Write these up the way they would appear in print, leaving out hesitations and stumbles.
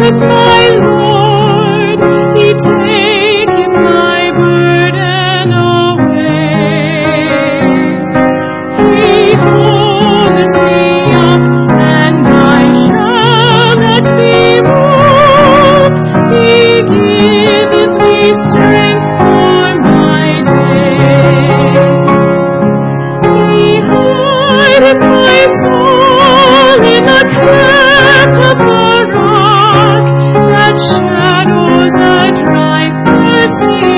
with my Lord, He taketh my burden away. He holdeth me up, and I shall not be moved. He giveth me strength for my day. He hideth my soul in the cleft of the rock that shadows a dry, thirsty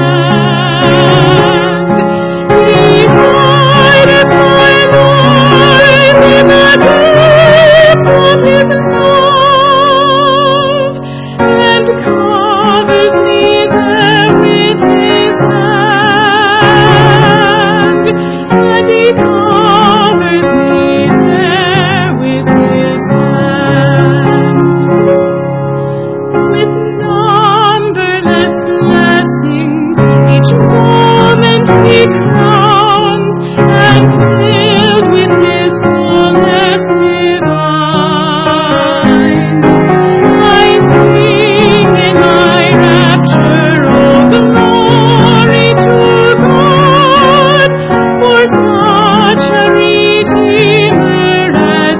land. He hideth my life in the deeps of His love, and covers me there with His hand. And He covers me there with His hand. With numberless blessings each moment He crowns, and filled with His fullness divine. I sing in my rapture, oh glory to God, for such a Redeemer as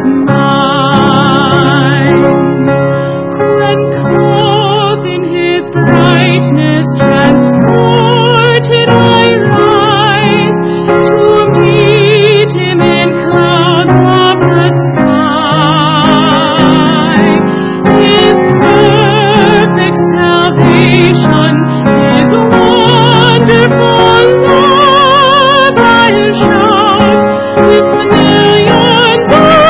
mine. When clothed in His brightness, transported I rise to meet Him in clouds of the sky. His perfect salvation, His wonderful love, I'll shout with the millions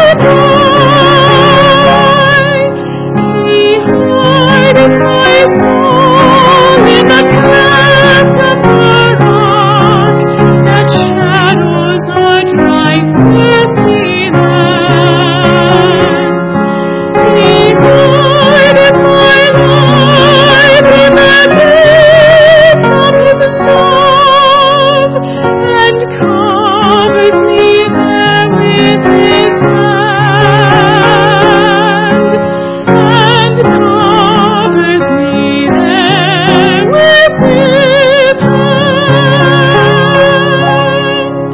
above. He hideth my soul in the cleft of the rock that shadows a dry, thirsty land. He hideth my life in the deeps of His love, and covers me there with His hand. And covers me there with His hand.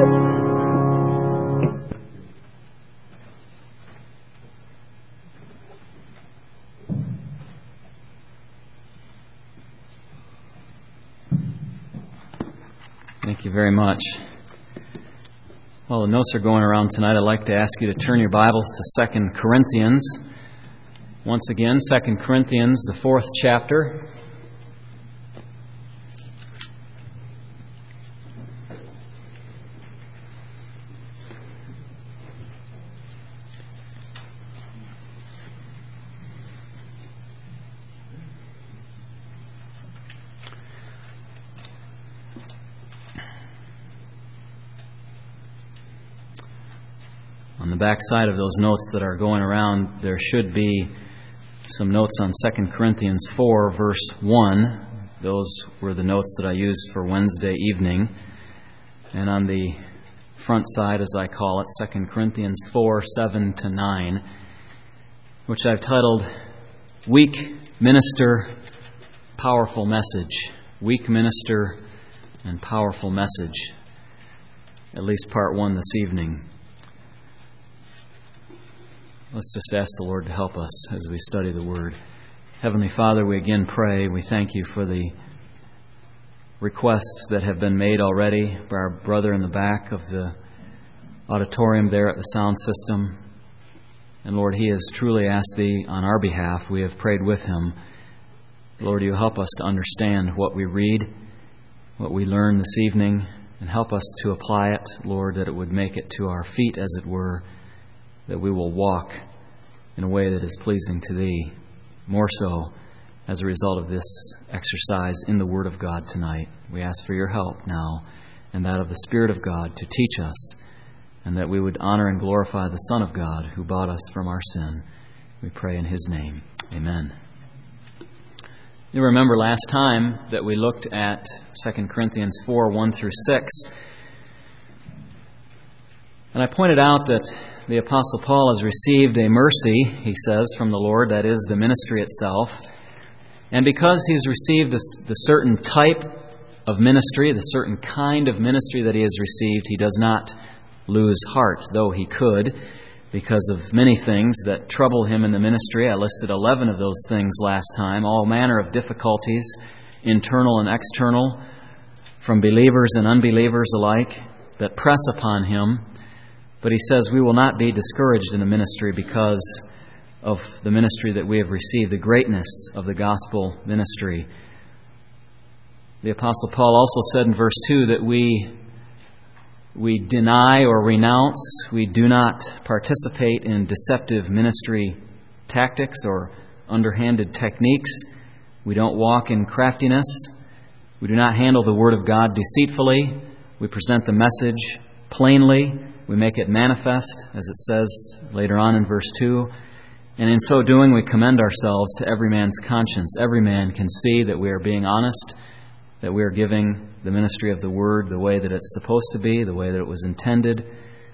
Thank you very much. While the notes are going around tonight, I'd like to ask you to turn your Bibles to 2 Corinthians. Once again, 2 Corinthians, the 4th chapter. On the back side of those notes that are going around, there should be some notes on 2 Corinthians 4, verse 1. Those were the notes that I used for Wednesday evening. And on the front side, as I call it, 2 Corinthians 4, 7 to 9, which I've titled, Weak Minister, Powerful Message. Weak Minister and Powerful Message. At least part 1 this evening. Let's just ask the Lord to help us as we study the Word. Heavenly Father, we again pray. We thank You for the requests that have been made already by our brother in the back of the auditorium there at the sound system. And Lord, he has truly asked Thee on our behalf. We have prayed with him. Lord, You help us to understand what we read, what we learn this evening, and help us to apply it, Lord, that it would make it to our feet, as it were, that we will walk in a way that is pleasing to Thee, more so as a result of this exercise in the Word of God tonight. We ask for Your help now, and that of the Spirit of God to teach us, and that we would honor and glorify the Son of God who bought us from our sin. We pray in His name. Amen. You remember last time that we looked at 2 Corinthians 4, 1 through 6. And I pointed out that the Apostle Paul has received a mercy, he says, from the Lord, that is, the ministry itself. And because he's received the certain type of ministry, the certain kind of ministry that he has received, he does not lose heart, though he could, because of many things that trouble him in the ministry. I listed 11 of those things last time, all manner of difficulties, internal and external, from believers and unbelievers alike, that press upon him. But he says we will not be discouraged in the ministry because of the ministry that we have received, the greatness of the gospel ministry. The Apostle Paul also said in verse 2 that we deny or renounce, we do not participate in deceptive ministry tactics or underhanded techniques. We don't walk in craftiness. We do not handle the Word of God deceitfully. We present the message plainly. We make it manifest, as it says later on in verse 2. And in so doing, we commend ourselves to every man's conscience. Every man can see that we are being honest, that we are giving the ministry of the Word the way that it's supposed to be, the way that it was intended.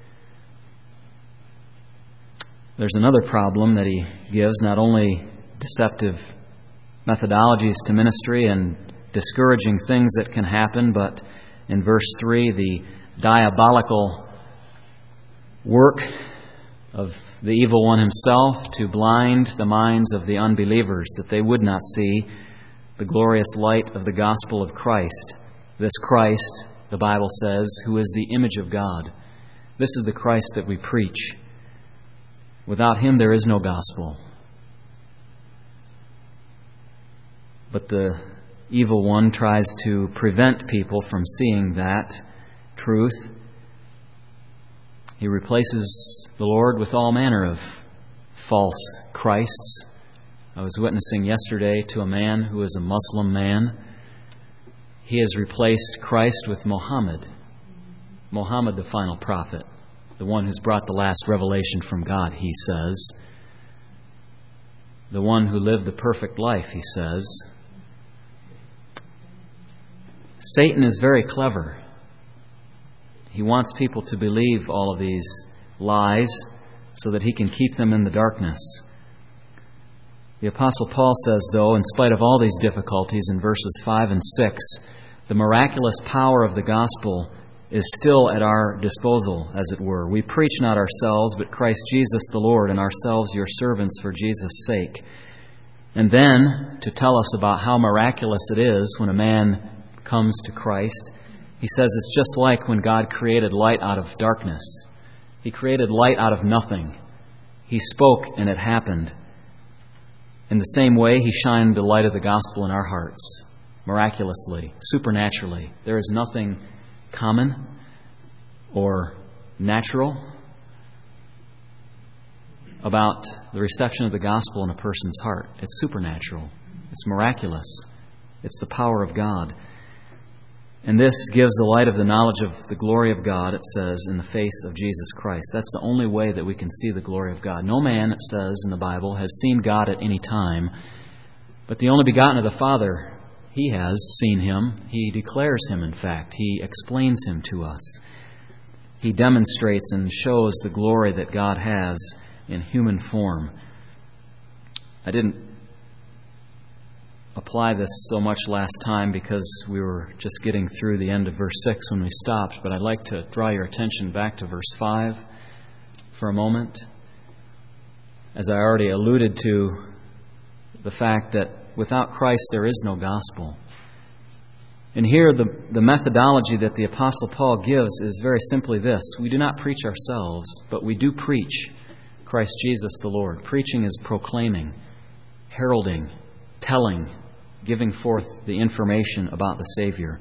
There's another problem that he gives, not only deceptive methodologies to ministry and discouraging things that can happen, but in verse 3, the diabolical work of the evil one himself to blind the minds of the unbelievers, that they would not see the glorious light of the gospel of Christ. This Christ, the Bible says, who is the image of God. This is the Christ that we preach. Without him there is no gospel. But the evil one tries to prevent people from seeing that truth. He replaces the Lord with all manner of false Christs. I was witnessing yesterday to a man who is a Muslim man. He has replaced Christ with Muhammad. Muhammad, the final prophet, the one who's brought the last revelation from God, he says. The one who lived the perfect life, he says. Satan is very clever. He wants people to believe all of these lies so that he can keep them in the darkness. The Apostle Paul says, though, in spite of all these difficulties in verses 5 and 6, the miraculous power of the gospel is still at our disposal, as it were. We preach not ourselves, but Christ Jesus the Lord, and ourselves your servants for Jesus' sake. And then, to tell us about how miraculous it is when a man comes to Christ, he says it's just like when God created light out of darkness. He created light out of nothing. He spoke and it happened. In the same way, He shined the light of the gospel in our hearts, miraculously, supernaturally. There is nothing common or natural about the reception of the gospel in a person's heart. It's supernatural. It's miraculous. It's the power of God. And this gives the light of the knowledge of the glory of God, it says, in the face of Jesus Christ. That's the only way that we can see the glory of God. No man, it says in the Bible, has seen God at any time, but the only begotten of the Father, He has seen Him. He declares Him, in fact. He explains Him to us. He demonstrates and shows the glory that God has in human form. I didn't apply this so much last time because we were just getting through the end of verse 6 when we stopped, but I'd like to draw your attention back to verse 5 for a moment. As I already alluded to, the fact that without Christ there is no gospel. And here the methodology that the Apostle Paul gives is very simply this. We do not preach ourselves, but we do preach Christ Jesus the Lord. Preaching is proclaiming, heralding, telling, giving forth the information about the Savior.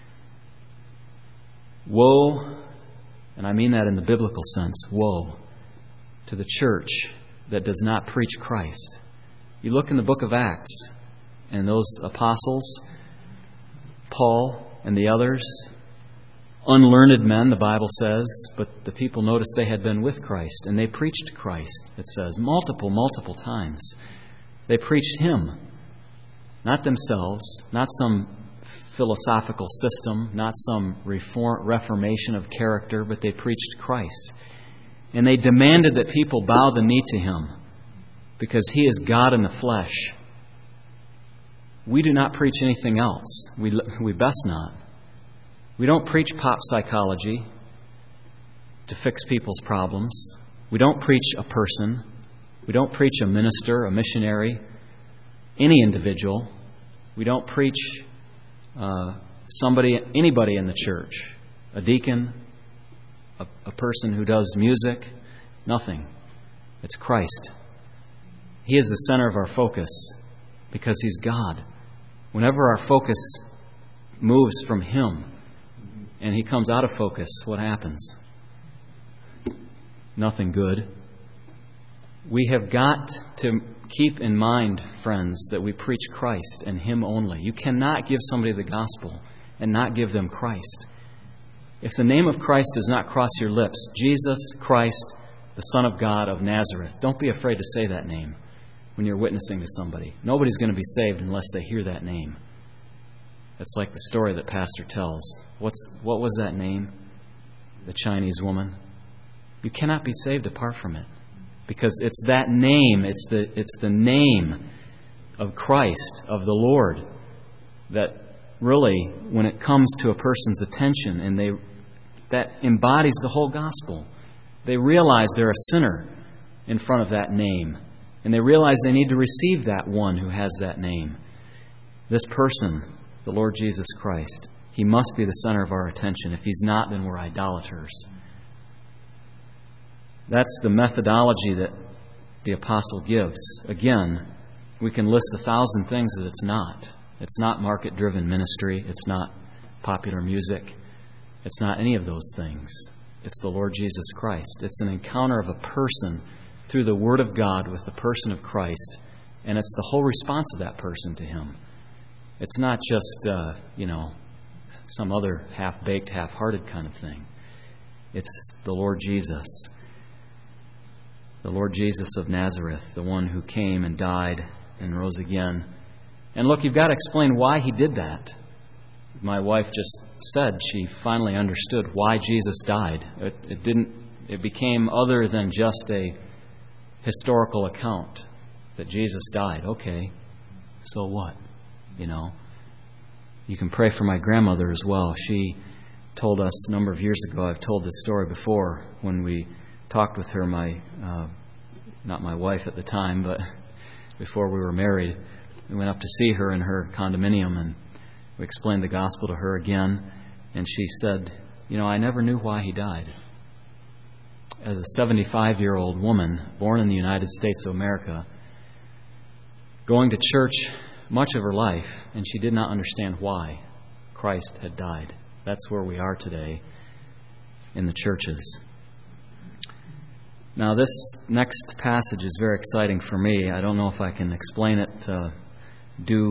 Woe, and I mean that in the biblical sense, woe to the church that does not preach Christ. You look in the book of Acts, and those apostles, Paul and the others, unlearned men, the Bible says, but the people noticed they had been with Christ, and they preached Christ, it says, multiple times. They preached Him. Not themselves, not some philosophical system, not some reformation of character, but they preached Christ. And they demanded that people bow the knee to Him because He is God in the flesh. We do not preach anything else. We best not. We don't preach pop psychology to fix people's problems. We don't preach a person. We don't preach a minister, a missionary, any individual. We don't preach anybody in the church, a deacon, a person who does music, nothing. It's Christ. He is the center of our focus because He's God. Whenever our focus moves from Him and He comes out of focus, what happens? Nothing good. We have got to keep in mind, friends, that we preach Christ and Him only. You cannot give somebody the gospel and not give them Christ. If the name of Christ does not cross your lips, Jesus Christ, the Son of God of Nazareth, don't be afraid to say that name when you're witnessing to somebody. Nobody's going to be saved unless they hear that name. That's like the story that Pastor tells. What was that name? The Chinese woman. You cannot be saved apart from it. Because it's that name, it's the name of Christ, of the Lord, that really, when it comes to a person's attention, and that embodies the whole gospel. They realize they're a sinner in front of that name. And they realize they need to receive that one who has that name. This person, the Lord Jesus Christ, He must be the center of our attention. If He's not, then we're idolaters. That's the methodology that the apostle gives. Again, we can list 1,000 things that it's not. It's not market-driven ministry. It's not popular music. It's not any of those things. It's the Lord Jesus Christ. It's an encounter of a person through the Word of God with the person of Christ, and it's the whole response of that person to Him. It's not just, some other half-baked, half-hearted kind of thing. It's the Lord Jesus. The Lord Jesus of Nazareth, the one who came and died and rose again. And look, you've got to explain why He did that. My wife just said she finally understood why Jesus died. It became other than just a historical account that Jesus died. Okay, so what? You can pray for my grandmother as well. She told us a number of years ago, I've told this story before, when we talked with her, not my wife at the time, but before we were married. We went up to see her in her condominium, and we explained the gospel to her again, and she said, I never knew why He died. As a 75-year-old woman, born in the United States of America, going to church much of her life, and she did not understand why Christ had died. That's where we are today in the churches. Now, this next passage is very exciting for me. I don't know if I can explain it to do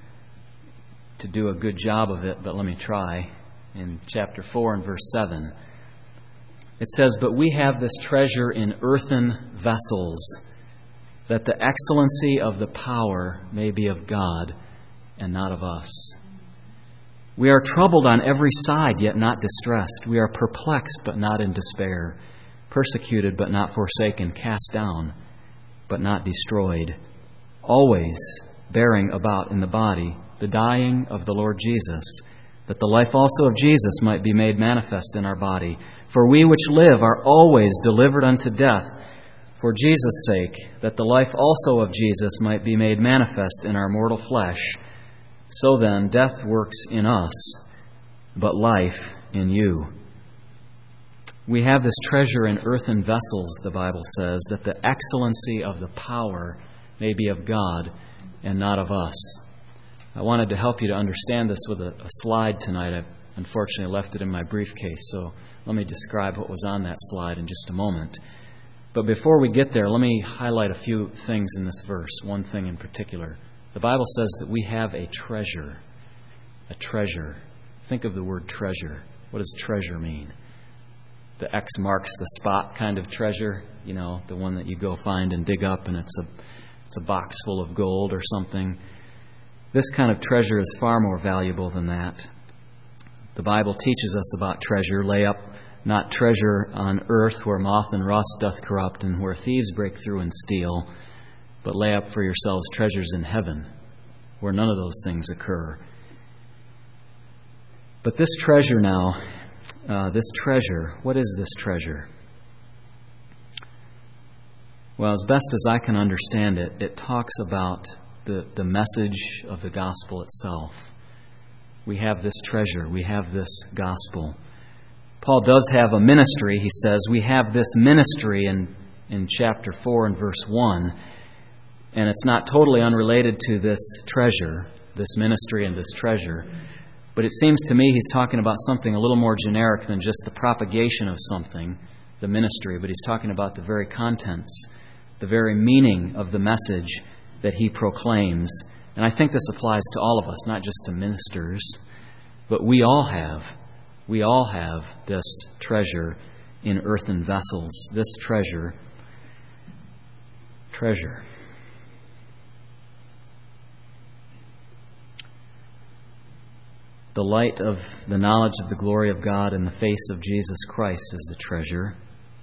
a good job of it, but let me try. In chapter 4 and verse 7, it says, "But we have this treasure in earthen vessels, that the excellency of the power may be of God and not of us. We are troubled on every side, yet not distressed. We are perplexed, but not in despair. Persecuted, but not forsaken. Cast down, but not destroyed. Always bearing about in the body the dying of the Lord Jesus, that the life also of Jesus might be made manifest in our body. For we which live are always delivered unto death for Jesus' sake, that the life also of Jesus might be made manifest in our mortal flesh. So then, death works in us, but life in you." We have this treasure in earthen vessels, the Bible says, that the excellency of the power may be of God and not of us. I wanted to help you to understand this with a slide tonight. I unfortunately left it in my briefcase, so let me describe what was on that slide in just a moment. But before we get there, let me highlight a few things in this verse, one thing in particular. The Bible says that we have a treasure. A treasure. Think of the word treasure. What does treasure mean? The X marks the spot kind of treasure, the one that you go find and dig up and it's a box full of gold or something. This kind of treasure is far more valuable than that. The Bible teaches us about treasure. Lay up not treasure on earth where moth and rust doth corrupt and where thieves break through and steal, but lay up for yourselves treasures in heaven where none of those things occur. But this treasure now, what is this treasure? Well, as best as I can understand it, it talks about the message of the gospel itself. We have this treasure. We have this gospel. Paul does have a ministry. He says we have this ministry in chapter 4 and verse 1. And it's not totally unrelated to this treasure, this ministry and this treasure. But it seems to me he's talking about something a little more generic than just the propagation of something, the ministry. But he's talking about the very contents, the very meaning of the message that he proclaims. And I think this applies to all of us, not just to ministers. But we all have this treasure in earthen vessels. This treasure. The light of the knowledge of the glory of God in the face of Jesus Christ is the treasure.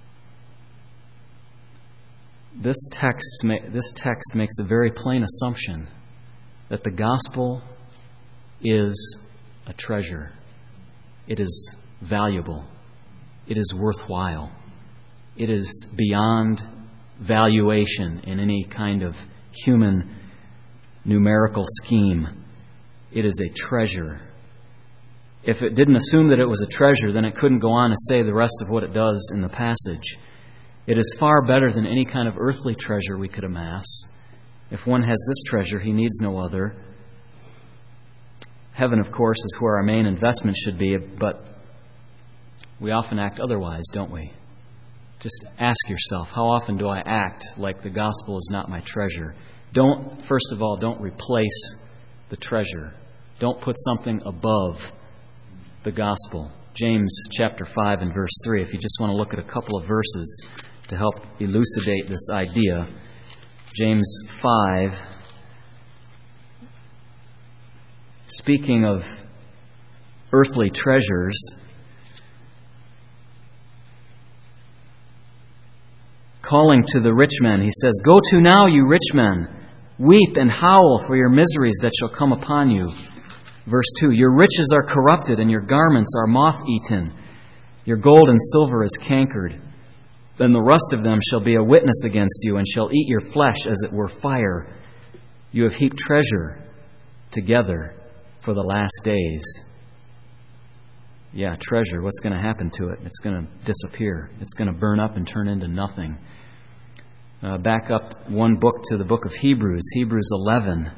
This text makes a very plain assumption that the gospel is a treasure. It is valuable. It is worthwhile. It is beyond valuation in any kind of human numerical scheme. It is a treasure. If it didn't assume that it was a treasure, then it couldn't go on to say the rest of what it does in the passage. It is far better than any kind of earthly treasure we could amass. If one has this treasure, he needs no other. Heaven, of course, is where our main investment should be, but we often act otherwise, don't we? Just ask yourself, how often do I act like the gospel is not my treasure? First of all, don't replace the treasure. Don't put something above the gospel. James chapter 5 and verse 3, if you just want to look at a couple of verses to help elucidate this idea. James 5, speaking of earthly treasures, calling to the rich men, he says, "Go to now, you rich men, weep and howl for your miseries that shall come upon you." Verse 2, "Your riches are corrupted, and your garments are moth-eaten. Your gold and silver is cankered. Then the rust of them shall be a witness against you, and shall eat your flesh as it were fire. You have heaped treasure together for the last days." Yeah, treasure, what's going to happen to it? It's going to disappear. It's going to burn up and turn into nothing. Back up one book to the book of Hebrews, Hebrews 11.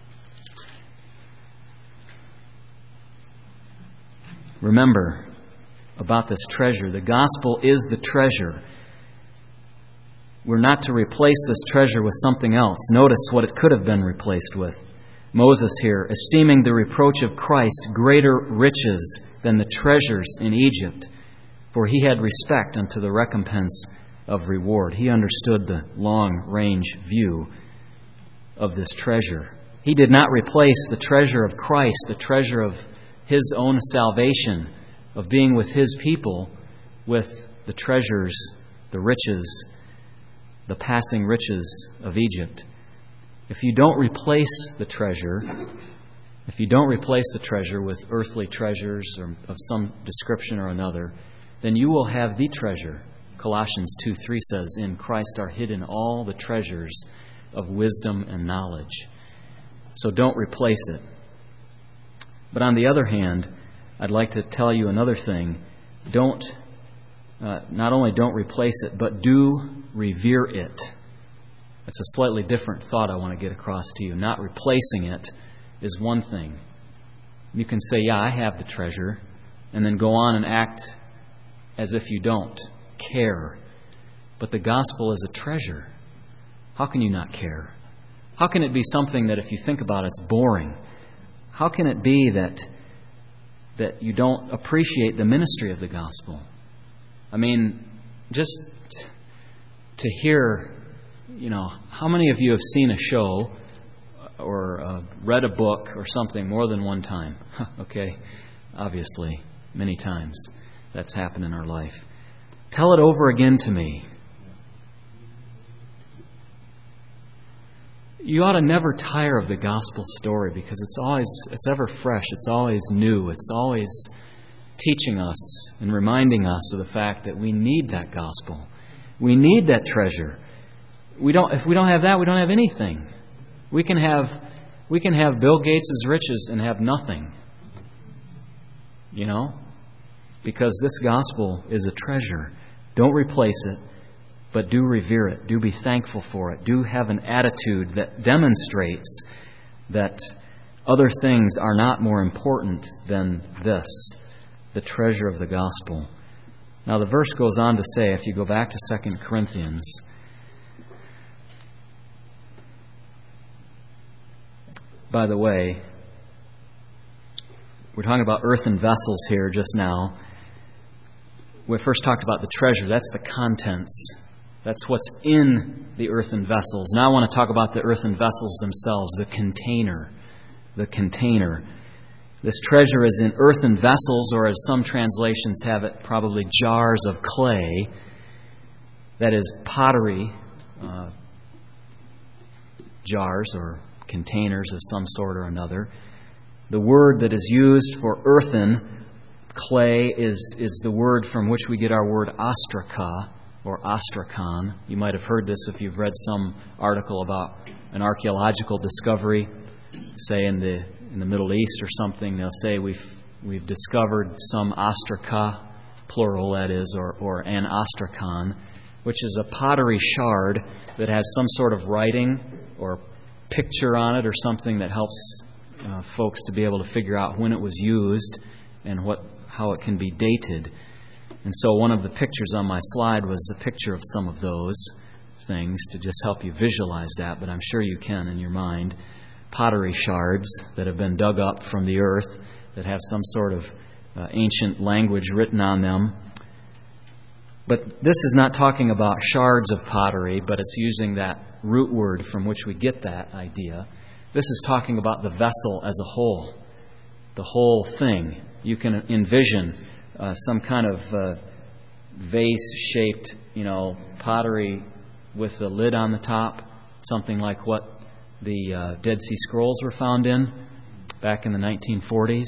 Remember about this treasure. The gospel is the treasure. We're not to replace this treasure with something else. Notice what it could have been replaced with. Moses here, esteeming the reproach of Christ greater riches than the treasures in Egypt, for he had respect unto the recompense of reward. He understood the long-range view of this treasure. He did not replace the treasure of Christ, the treasure of His own salvation, of being with His people, with the treasures, the riches, the passing riches of Egypt. If you don't replace the treasure with earthly treasures or of some description or another, then you will have the treasure. Colossians 2:3 says, "In Christ are hidden all the treasures of wisdom and knowledge." So don't replace it. But on the other hand, I'd like to tell you another thing. Not only don't replace it, but do revere it. That's a slightly different thought I want to get across to you. Not replacing it is one thing. You can say, "Yeah, I have the treasure," and then go on and act as if you don't care. But the gospel is a treasure. How can you not care? How can it be something that if you think about it, it's boring? How can it be that you don't appreciate the ministry of the gospel? I mean, just to hear, how many of you have seen a show or read a book or something more than one time? Okay, obviously, many times. that's happened in our life. Tell it over again to me. You ought to never tire of the gospel story because it's ever fresh, it's always new, it's always teaching us and reminding us of the fact that we need that gospel. We need that treasure. If we don't have that, we don't have anything. We can have Bill Gates' riches and have nothing. Because this gospel is a treasure. Don't replace it, but do revere it. Do be thankful for it. Do have an attitude that demonstrates that other things are not more important than this, the treasure of the gospel. Now the verse goes on to say, if you go back to 2 Corinthians, by the way, we're talking about earthen vessels here just now. We first talked about the treasure. That's the contents. That's what's in the earthen vessels. Now I want to talk about the earthen vessels themselves, the container. The container. This treasure is in earthen vessels, or as some translations have it, probably jars of clay. That is pottery, jars or containers of some sort or another. The word that is used for earthen clay is the word from which we get our word ostraka or ostrakhan. You might have heard this if you've read some article about an archaeological discovery, say in the Middle East or something. They'll say we've discovered some ostraka, plural that is, or an ostrakhan, which is a pottery shard that has some sort of writing or picture on it or something that helps folks to be able to figure out when it was used and how it can be dated. And so one of the pictures on my slide was a picture of some of those things to just help you visualize that, but I'm sure you can in your mind. Pottery shards that have been dug up from the earth that have some sort of ancient language written on them. But this is not talking about shards of pottery, but it's using that root word from which we get that idea. This is talking about the vessel as a whole, the whole thing. You can envision some kind of vase-shaped, pottery with the lid on the top, something like what the Dead Sea Scrolls were found in back in the 1940s.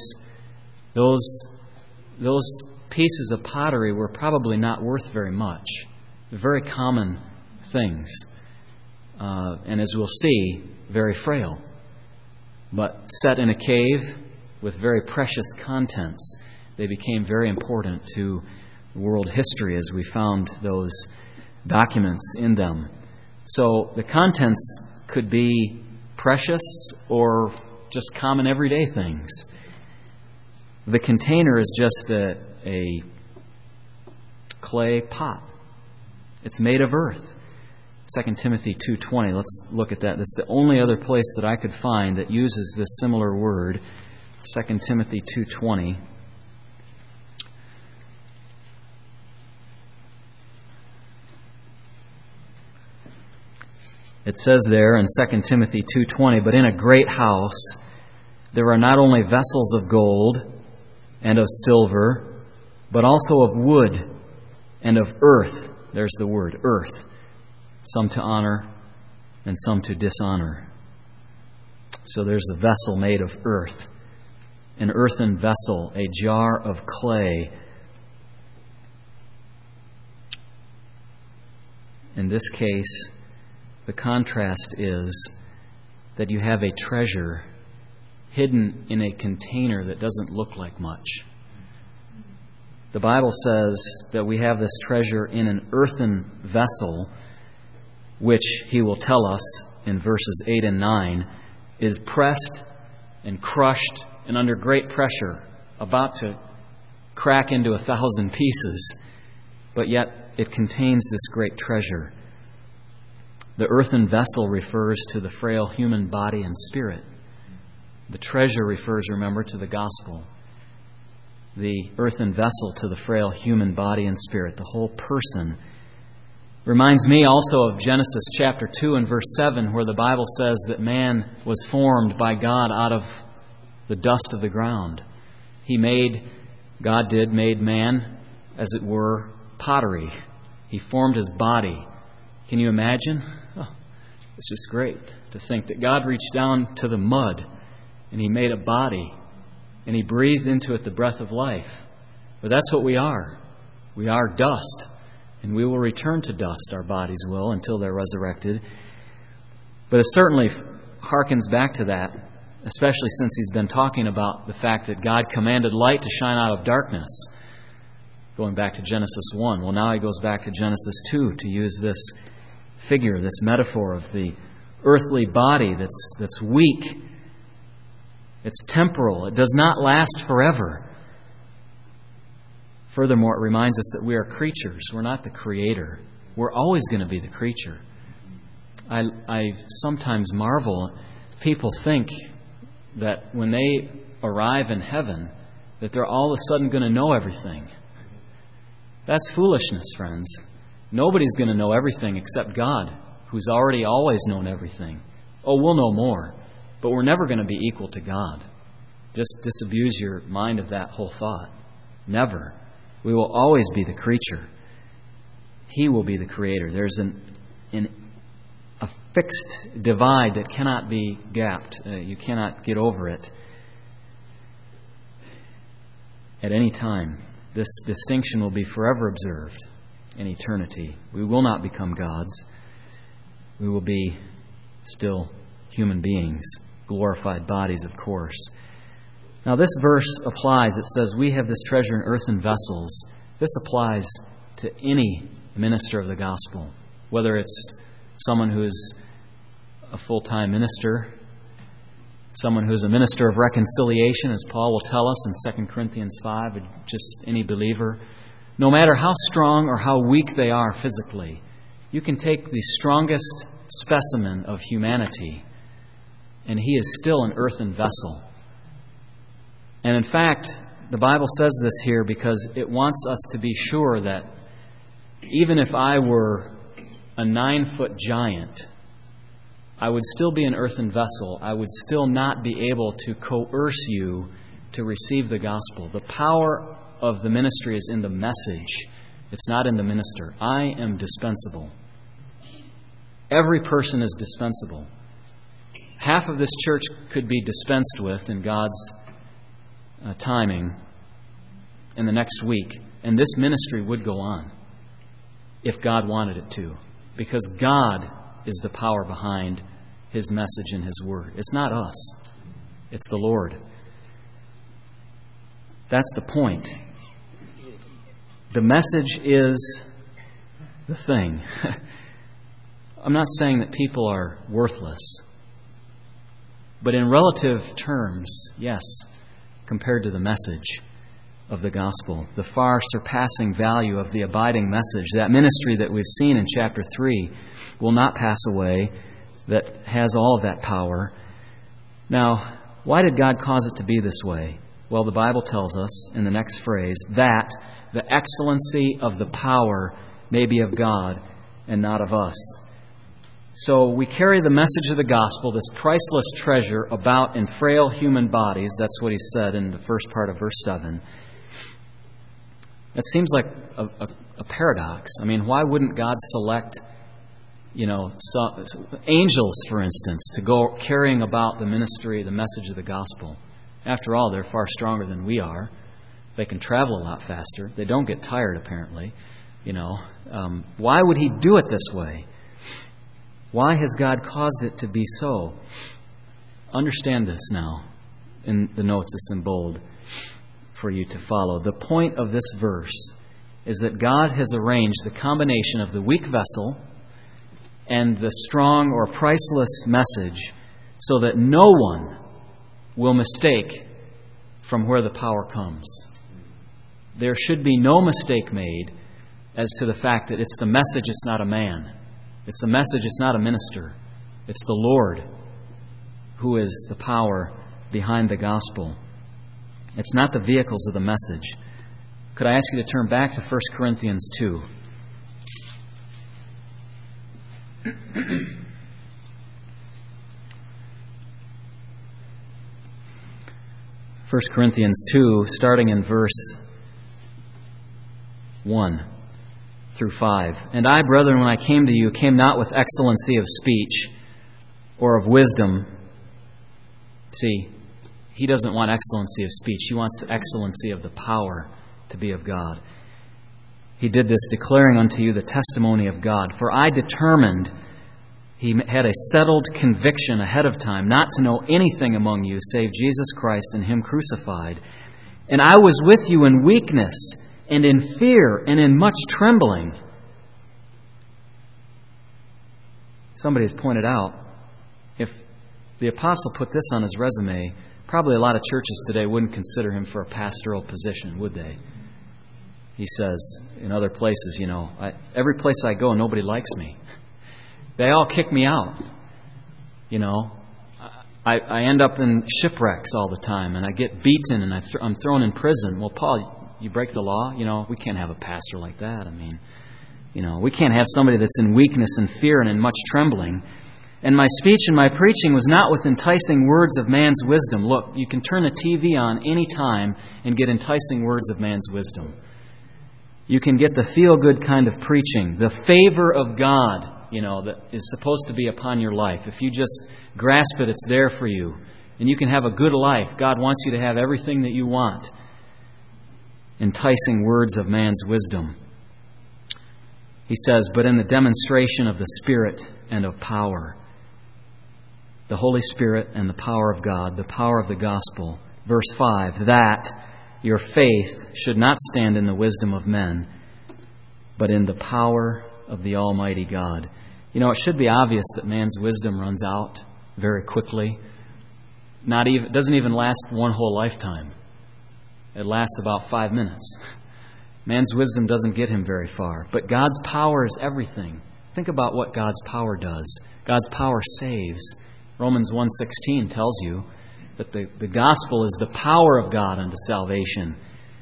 Those pieces of pottery were probably not worth very much. They're very common things. And as we'll see, very frail. But set in a cave with very precious contents, they became very important to world history as we found those documents in them. So the contents could be precious or just common everyday things. The container is just a clay pot. It's made of earth. 2 Timothy 2:20. Let's look at that. That's the only other place that I could find that uses this similar word. 2 Timothy 2:20. It says there in 2 Timothy 2:20, "But in a great house there are not only vessels of gold and of silver, but also of wood and of earth." There's the word, earth. Some to honor and some to dishonor. So there's a vessel made of earth, an earthen vessel, a jar of clay. In this case, the contrast is that you have a treasure hidden in a container that doesn't look like much. The Bible says that we have this treasure in an earthen vessel, which He will tell us in verses 8 and 9, is pressed and crushed and under great pressure, about to crack into 1,000 pieces, but yet it contains this great treasure. The earthen vessel refers to the frail human body and spirit. The treasure refers, remember, to the gospel. The earthen vessel to the frail human body and spirit, the whole person. Reminds me also of Genesis chapter 2 and verse 7, where the Bible says that man was formed by God out of the dust of the ground. God made man as it were, pottery. He formed his body. Can you imagine? Oh, it's just great to think that God reached down to the mud and He made a body and He breathed into it the breath of life. But that's what we are. We are dust, and we will return to dust, our bodies will, until they're resurrected. But it certainly harkens back to that, especially since he's been talking about the fact that God commanded light to shine out of darkness, going back to Genesis 1. Well, now he goes back to Genesis 2 to use this figure, this metaphor of the earthly body that's weak. It's temporal. It does not last forever. Furthermore, it reminds us that we are creatures. We're not the creator. We're always going to be the creature. I sometimes marvel. People think that when they arrive in heaven, that they're all of a sudden going to know everything. That's foolishness, friends. Nobody's going to know everything except God, who's already always known everything. Oh, we'll know more, but we're never going to be equal to God. Just disabuse your mind of that whole thought. Never. We will always be the creature. He will be the creator. There's a fixed divide that cannot be gapped. You cannot get over it at any time. This distinction will be forever observed in eternity. We will not become gods. We will be still human beings, glorified bodies, of course. Now, this verse applies. It says, we have this treasure in earthen vessels. This applies to any minister of the gospel, whether it's someone who is a full-time minister, someone who is a minister of reconciliation, as Paul will tell us in 2 Corinthians 5, or just any believer. No matter how strong or how weak they are physically, you can take the strongest specimen of humanity, and he is still an earthen vessel. And in fact, the Bible says this here because it wants us to be sure that even if I were a 9-foot giant, I would still be an earthen vessel. I would still not be able to coerce you to receive the gospel. The power of the ministry is in the message. It's not in the minister. I am dispensable. Every person is dispensable. Half of this church could be dispensed with in God's timing in the next week, and this ministry would go on if God wanted it to, because God is the power behind His message and His word. It's not us. It's the Lord. That's the point. The message is the thing. I'm not saying that people are worthless, but in relative terms, yes, compared to the message of the gospel, the far surpassing value of the abiding message, that ministry that we've seen in chapter 3 will not pass away, that has all of that power. Now, why did God cause it to be this way? Well, the Bible tells us in the next phrase, that the excellency of the power may be of God and not of us. So we carry the message of the gospel, this priceless treasure, about in frail human bodies. That's what he said in the first part of verse 7. That seems like a paradox. I mean, why wouldn't God select, angels, for instance, to go carrying about the ministry, the message of the gospel? After all, they're far stronger than we are. They can travel a lot faster. They don't get tired, apparently. Why would He do it this way? Why has God caused it to be so? Understand this now. In the notes, it's in bold for you to follow. The point of this verse is that God has arranged the combination of the weak vessel and the strong or priceless message so that no one will mistake from where the power comes. There should be no mistake made as to the fact that it's the message, it's not a man. It's the message, it's not a minister. It's the Lord who is the power behind the gospel. It's not the vehicles of the message. Could I ask you to turn back to 1 Corinthians 2? 1 Corinthians 2, starting in verse 1 through 5. And I, brethren, when I came to you, came not with excellency of speech or of wisdom. See, he doesn't want excellency of speech. He wants the excellency of the power to be of God. He did this declaring unto you the testimony of God. For I determined, he had a settled conviction ahead of time, not to know anything among you save Jesus Christ and Him crucified. And I was with you in weakness and in fear and in much trembling. Somebody has pointed out, if the apostle put this on his resume, probably a lot of churches today wouldn't consider him for a pastoral position, would they? He says in other places, every place I go, nobody likes me. They all kick me out. I end up in shipwrecks all the time, and I get beaten, and I'm thrown in prison. Well, Paul, you break the law? We can't have a pastor like that. We can't have somebody that's in weakness and fear and in much trembling. And my speech and my preaching was not with enticing words of man's wisdom. Look, you can turn the TV on any time and get enticing words of man's wisdom. You can get the feel-good kind of preaching, the favor of God, that is supposed to be upon your life. If you just grasp it, it's there for you. And you can have a good life. God wants you to have everything that you want. Enticing words of man's wisdom. He says, but in the demonstration of the Spirit and of power. The Holy Spirit and the power of God, the power of the gospel. Verse 5, that your faith should not stand in the wisdom of men, but in the power of the Almighty God. It should be obvious that man's wisdom runs out very quickly. It doesn't even last one whole lifetime. It lasts about 5 minutes. Man's wisdom doesn't get him very far. But God's power is everything. Think about what God's power does. God's power saves. Romans 1:16 tells you that the gospel is the power of God unto salvation.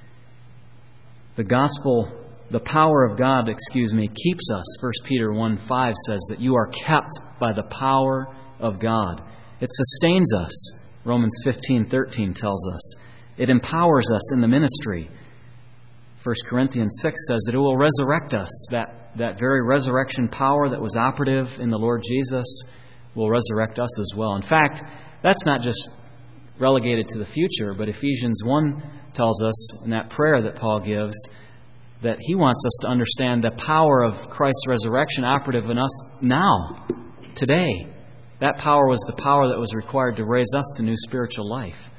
The gospel, the power of God, keeps us. 1 Peter 1:5 says that you are kept by the power of God. It sustains us. Romans 15:13 tells us. It empowers us in the ministry. 1 Corinthians 6 says that it will resurrect us. That very resurrection power that was operative in the Lord Jesus will resurrect us as well. In fact, that's not just relegated to the future, but Ephesians 1 tells us in that prayer that Paul gives that he wants us to understand the power of Christ's resurrection operative in us now, today. That power was the power that was required to raise us to new spiritual life.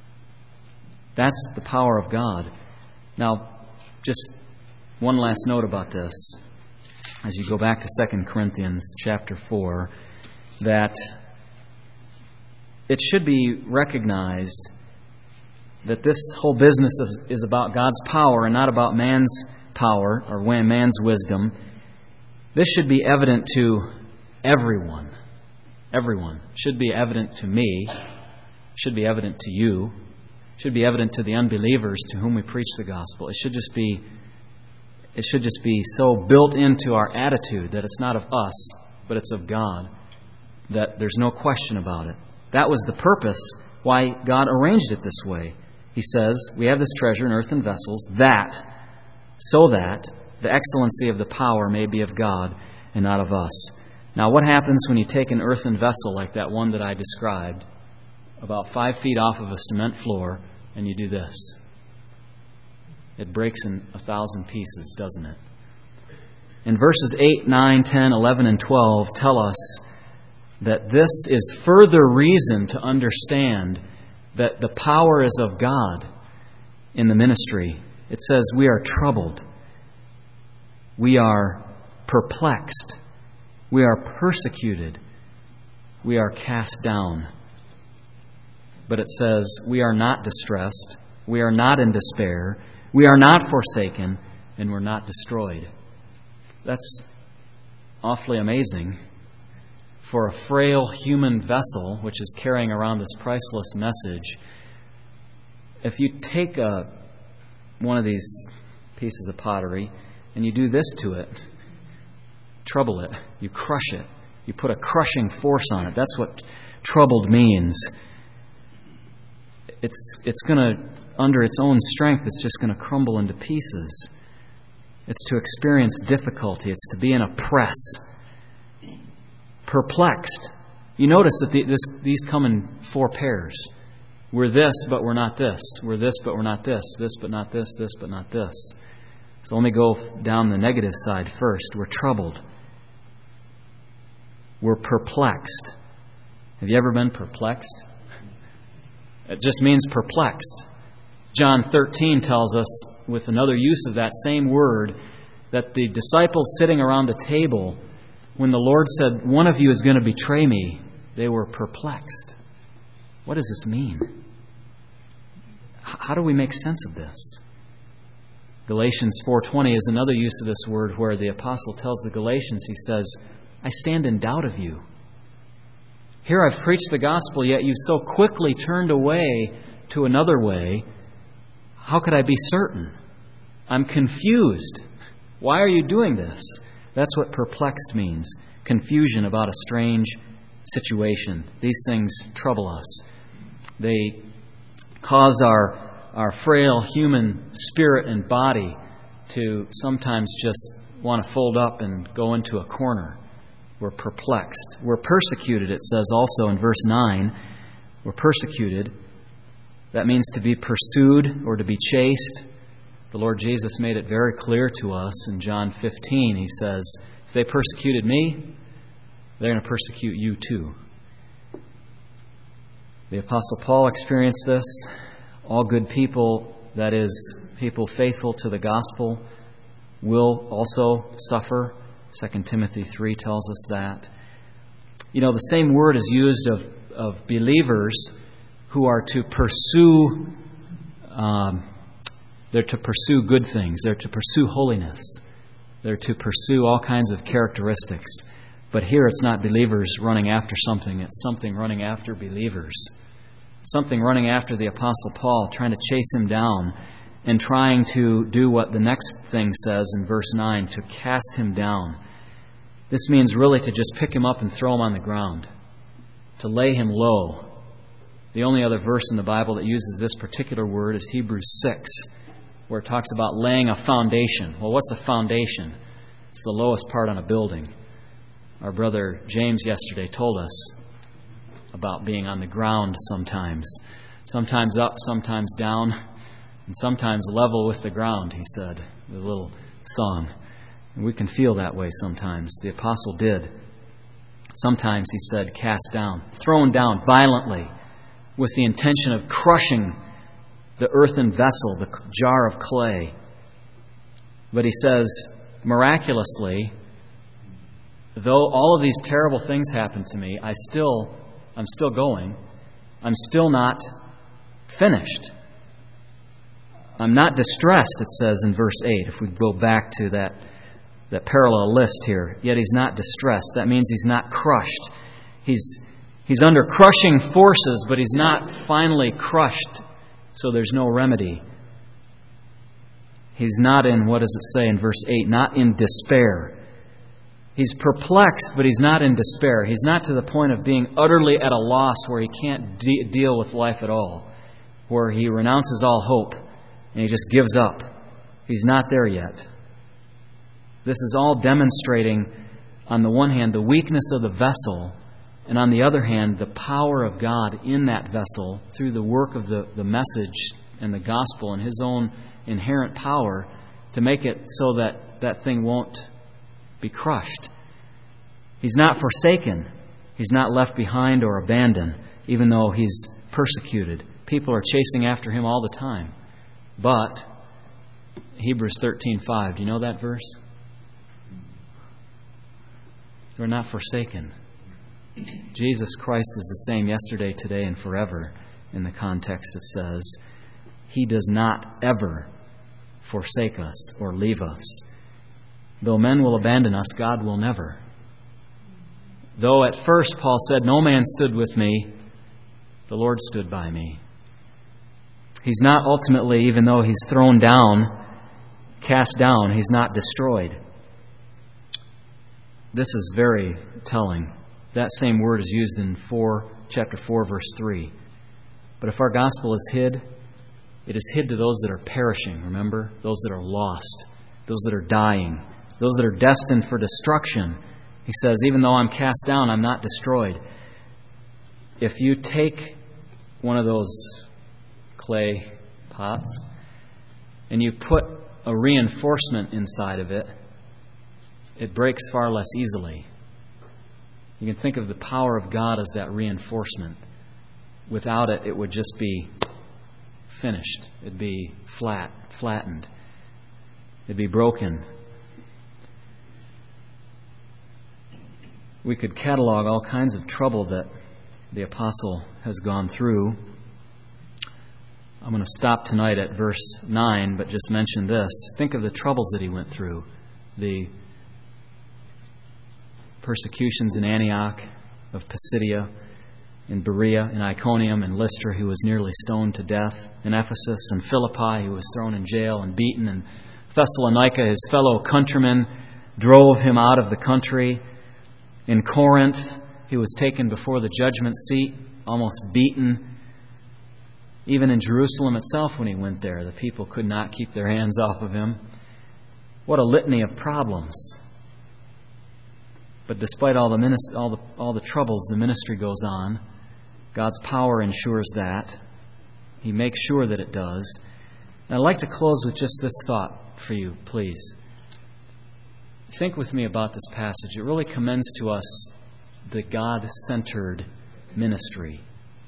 That's the power of God. Now, just one last note about this. As you go back to 2 Corinthians chapter 4, that it should be recognized that this whole business is about God's power and not about man's power or man's wisdom. This should be evident to everyone. Everyone. Should be evident to me. Should be evident to you. Should be evident to the unbelievers to whom we preach the gospel. It should just be so built into our attitude that it's not of us, but it's of God. That there's no question about it. That was the purpose why God arranged it this way. He says, we have this treasure in earthen vessels, so that the excellency of the power may be of God and not of us. Now, what happens when you take an earthen vessel like that one that I described, about 5 feet off of a cement floor, and you do this? It breaks in 1,000 pieces, doesn't it? And verses 8, 9, 10, 11, and 12 tell us that this is further reason to understand that the power is of God in the ministry. It says we are troubled. We are perplexed. We are persecuted. We are cast down. But it says we are not distressed. We are not in despair. We are not forsaken. And we're not destroyed. That's awfully amazing. For a frail human vessel, which is carrying around this priceless message, if you take one of these pieces of pottery and you do this to it, trouble it, you crush it, you put a crushing force on it. That's what troubled means. It's going to, under its own strength, it's just going to crumble into pieces. It's to experience difficulty. It's to be in a press. Perplexed. You notice that these come in 4 pairs. We're this, but we're not this. We're this, but we're not this. This, but not this. This, but not this. So let me go down the negative side first. We're troubled. We're perplexed. Have you ever been perplexed? It just means perplexed. John 13 tells us, with another use of that same word, that the disciples sitting around the table, when the Lord said, "One of you is going to betray me," they were perplexed. What does this mean? How do we make sense of this? Galatians 4:20 is another use of this word where the apostle tells the Galatians, he says, "I stand in doubt of you. Here I've preached the gospel, yet you so quickly turned away to another way. How could I be certain? I'm confused. Why are you doing this?" That's what perplexed means. Confusion about a strange situation. These things trouble us. They cause our frail human spirit and body to sometimes just want to fold up and go into a corner. We're perplexed. We're persecuted, it says also in verse 9. We're persecuted. That means to be pursued or to be chased. The Lord Jesus made it very clear to us in John 15. He says, if they persecuted me, they're going to persecute you too. The Apostle Paul experienced this. All good people, that is, people faithful to the gospel, will also suffer. 2 Timothy 3 tells us that. You know, the same word is used of believers who are to pursue they're to pursue good things. They're to pursue holiness. They're to pursue all kinds of characteristics. But here it's not believers running after something. It's something running after believers. Something running after the Apostle Paul, trying to chase him down and trying to do what the next thing says in verse 9, to cast him down. This means really to just pick him up and throw him on the ground, to lay him low. The only other verse in the Bible that uses this particular word is Hebrews 6, where it talks about laying a foundation. Well, what's a foundation? It's the lowest part on a building. Our brother James yesterday told us about being on the ground sometimes. Sometimes up, sometimes down, and sometimes level with the ground, he said, the little song. And we can feel that way sometimes. The apostle did. Sometimes, he said, cast down, thrown down violently with the intention of crushing the earthen vessel, the jar of clay. But he says, miraculously, though all of these terrible things happen to me, I'm still going. I'm still not finished. I'm not distressed, it says in verse 8, if we go back to that parallel list here. Yet he's not distressed. That means he's not crushed. He's under crushing forces, but he's not finally crushed, so there's no remedy. He's not in, what does it say in verse 8, not in despair. He's perplexed, but he's not in despair. He's not to the point of being utterly at a loss where he can't deal with life at all, where he renounces all hope and he just gives up. He's not there yet. This is all demonstrating, on the one hand, the weakness of the vessel, and on the other hand, the power of God in that vessel through the work of the message and the gospel and His own inherent power to make it so that that thing won't be crushed. He's not forsaken. He's not left behind or abandoned, even though he's persecuted. People are chasing after him all the time. But, Hebrews 13:5, do you know that verse? We're not forsaken. Jesus Christ is the same yesterday, today, and forever. In the context it says, He does not ever forsake us or leave us. Though men will abandon us, God will never. Though at first Paul said, no man stood with me, the Lord stood by me. He's not ultimately, even though he's thrown down, cast down, he's not destroyed. This is very telling. That same word is used in chapter 4, verse 3. But if our gospel is hid, it is hid to those that are perishing, remember? Those that are lost. those that are dying, those that are destined for destruction. He says, even though I'm cast down, I'm not destroyed. If you take one of those clay pots and you put a reinforcement inside of it, it breaks far less easily. You can think of the power of God as that reinforcement. Without it, it would just be finished. It'd be flattened. It'd be broken. We could catalog all kinds of trouble that the apostle has gone through. I'm going to stop tonight at verse 9, but just mention this. Think of the troubles that he went through. The persecutions in Antioch, of Pisidia, in Berea, in Iconium, in Lystra, he was nearly stoned to death. In Ephesus and Philippi, he was thrown in jail and beaten. In Thessalonica, his fellow countrymen drove him out of the country. In Corinth, he was taken before the judgment seat, almost beaten. Even in Jerusalem itself, when he went there, the people could not keep their hands off of him. What a litany of problems. But despite all the troubles, the ministry goes on. God's power ensures that. He makes sure that it does. And I'd like to close with just this thought for you, please. Think with me about this passage. It really commends to us the God-centered ministry.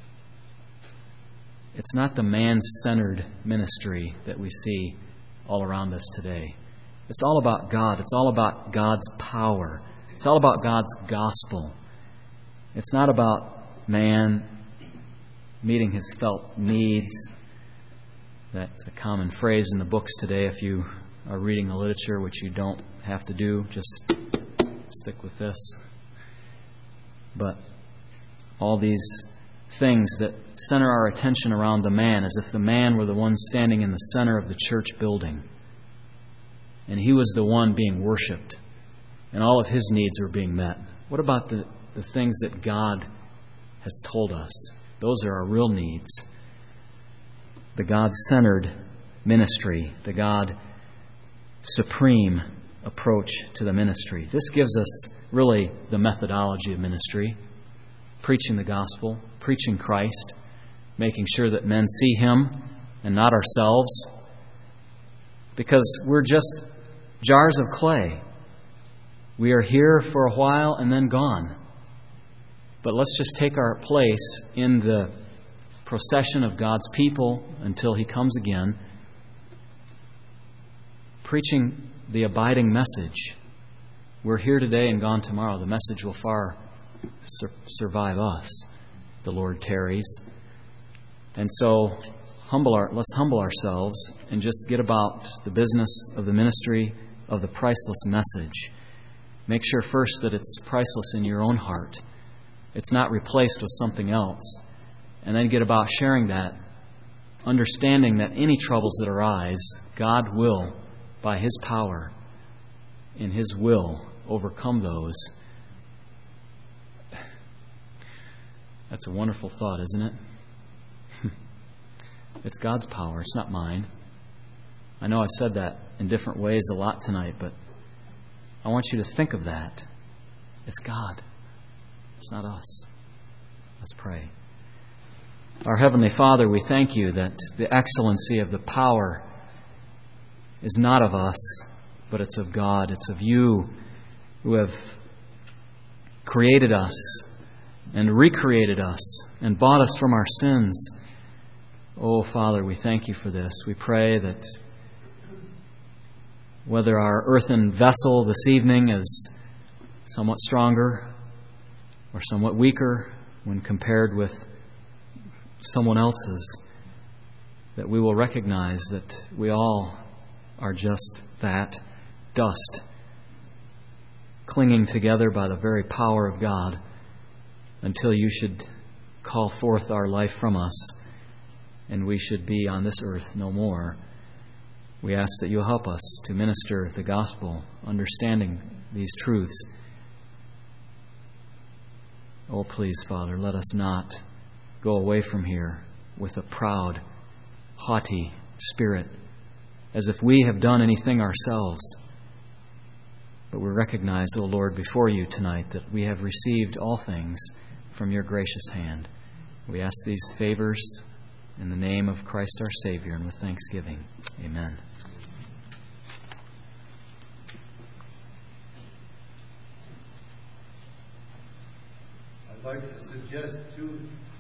It's not the man-centered ministry that we see all around us today. It's all about God. It's all about God's power. It's all about God's gospel. It's not about man meeting his felt needs. That's a common phrase in the books today. If you are reading the literature, which you don't have to do, just stick with this. But all these things that center our attention around the man, as if the man were the one standing in the center of the church building. And he was the one being worshipped. And all of his needs were being met. What about the things that God has told us? Those are our real needs. The God-centered ministry, the God-supreme approach to the ministry. This gives us really the methodology of ministry. Preaching the gospel, preaching Christ, making sure that men see Him and not ourselves. Because we're just jars of clay. We are here for a while and then gone. But let's just take our place in the procession of God's people until He comes again, preaching the abiding message. We're here today and gone tomorrow. The message will far survive us. The Lord tarries. And so let's humble ourselves and just get about the business of the ministry of the priceless message. Make sure first that it's priceless in your own heart. It's not replaced with something else. And then get about sharing that, understanding that any troubles that arise, God will, by His power, in His will, overcome those. That's a wonderful thought, isn't it? It's God's power. It's not mine. I know I've said that in different ways a lot tonight, but I want you to think of that. It's God. It's not us. Let's pray. Our Heavenly Father, we thank You that the excellency of the power is not of us, but it's of God. It's of You who have created us and recreated us and bought us from our sins. Oh, Father, we thank You for this. We pray that whether our earthen vessel this evening is somewhat stronger or somewhat weaker when compared with someone else's, that we will recognize that we all are just that, dust, clinging together by the very power of God until You should call forth our life from us and we should be on this earth no more. We ask that You'll help us to minister the gospel, understanding these truths. Oh, please, Father, let us not go away from here with a proud, haughty spirit, as if we have done anything ourselves. But we recognize, O Lord, before you tonight that we have received all things from your gracious hand. We ask these favors in the name of Christ our Savior and with thanksgiving. Amen. I'd like to suggest two